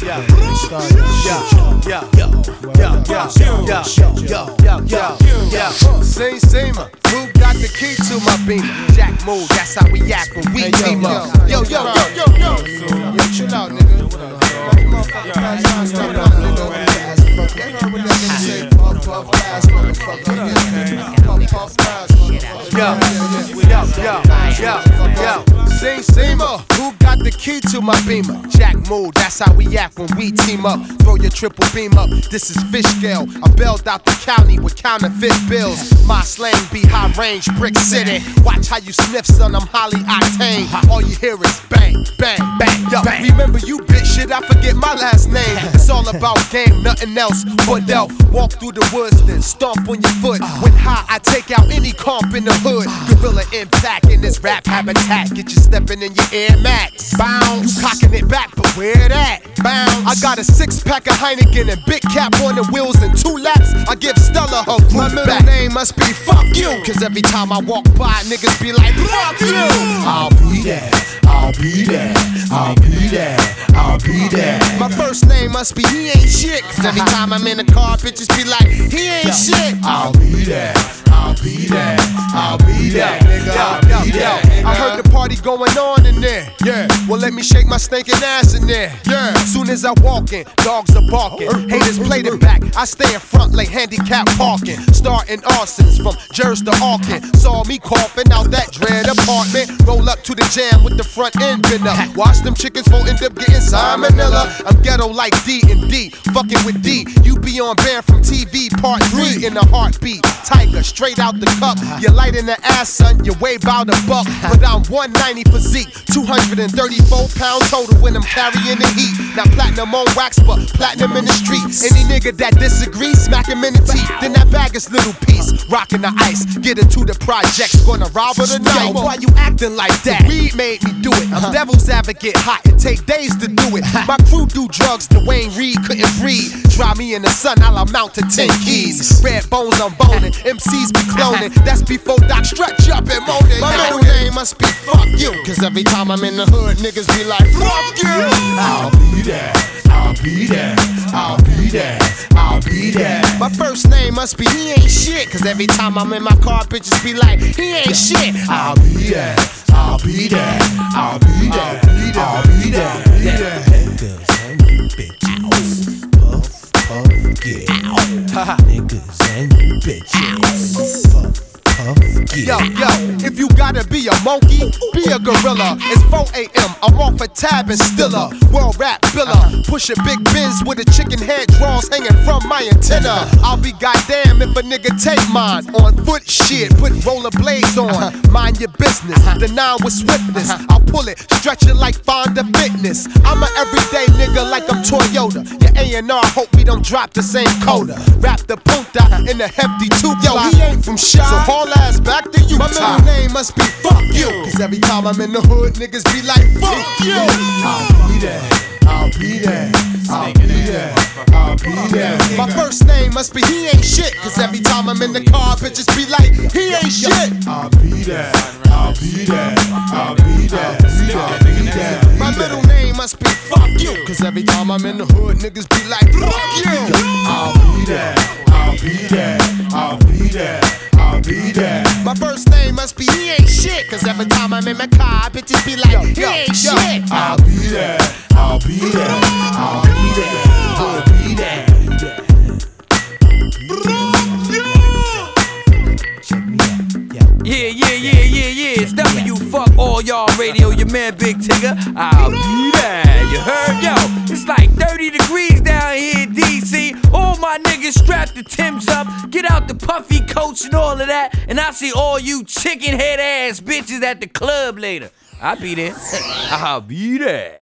Seamer, who got the key to my beamer? Jack move, that's how we act when we team up. Yo, chill out, nigga. Seamer, who got the key to my beamer? Jack move, that's how we act when we team up. Throw your triple beam up, this is fish scale. I bailed out the county with counterfeit bills. My slang be high range, brick city. Watch how you sniff, son, I'm highly octane. All you hear is bang, bang, bang. Yo, remember you bitch shit, I forget my last name. It's all about game, nothing else but elf. Walk through the woods, then stomp on your foot. When high, I take out any comp in the hood. Gorilla impact in this rap habitat. Get you stepping in your Air Max. Bounce, you cocking it back, but where that? Bounce. I got a 6-pack of Heineken and big cap on the wheels and 2 laps. I give Stella her group my middle name must be fuck you. Cause every time I walk by, niggas be like, fuck you. I'll be there, I'll be there, I'll be there, I'll be there. My first name must be he ain't shit. Cause every time I'm in the car, bitches be like, he ain't shit. I'll be there, I'll be there, I'll be there, nigga, I'll be there. I heard the party going on in there. Yeah, well let me shake my stinking ass in there. Yeah, soon as I walk in, dogs are barking. Haters play the back, I stay in front like handicap parking. Starting arsons from Jersey to Arkin. Saw me coughing out that dread apartment. Roll up to the jam with the front end been up. Watch them chickens won't end up getting salmonella. I'm ghetto like D and D, fucking with D. You be on band from TV part 3 in a heartbeat. Tiger straight out the cup. You're light in the ass, son. You weigh about $1, but I'm 190 physique, 234 pounds total when I'm carrying the heat. Now platinum on wax, but platinum in the streets. Any nigga that disagrees, smack him in the teeth. Then that bag is little piece, rocking the ice. Get it to the projects, gonna rob her tonight. Yo, why you acting like that? Weed made me do it. I'm devil's advocate, hot. It take days to do it. My crew do drugs, Dwayne Reed couldn't breathe. Dry me in the sun, I'll amount to 10 keys. Red bones, I'm boning. MCs be cloning. That's before Doc stretch up and moaning. My middle name must be fuck you. Cause every time I'm in the hood, niggas be like, fuck you. I'll be there, I'll be there, I'll be there, I'll be there. My first name must be he ain't shit. Cause every time I'm in my car, bitches be like, he ain't shit. I'll be there, I'll be there, I'll be there, I'll be there, I'll be there. Niggas and you bitches, puff, puff, get out. Niggas and you bitches, puff. Yo, if you gotta be a monkey, be a gorilla. It's 4 a.m., I'm off a tab and stiller. World rap biller, push a big Benz with a chicken head draws hanging from my antenna. I'll be goddamn if a nigga take mine. On foot shit, put rollerblades on. Mind your business, the 9 with swiftness. I'll pull it, stretch it like Fonda Fitness. I'm an everyday nigga like I'm Toyota. Your A&R hope we don't drop the same coda. Rap the punta in the hefty 2 Yo, he ain't from Shy, so haul ass back to you. My middle name must be fuck you. Cause every time I'm in the hood, niggas be like, fuck you. I'll be there, I'll be there, I'll be there, I'll be there. My first name must be he ain't shit. Cause every time I'm in the car, bitches be like, he ain't shit. I'll be there, I'll be there, I'll be there, I'll be there. My middle name must be fuck you. Cause every time I'm in the hood, niggas be like, fuck you. I'll be there, I'll be there, I'll be there, I'll be there. My first name must be he ain't shit. Cause every time I'm in my car, bitches be like, he ain't shit. I'll be there, I'll be there, I'll be there, I'll be there. Yeah, it's W fuck all y'all radio, your man Big Tigger. I'll be there, you heard? Yo, it's like 30 degrees down here in DC. All my niggas strap the Timbs up, get out the puffy coats and all of that, and I'll see all you chicken head ass bitches at the club later. I'll be there. I'll be there.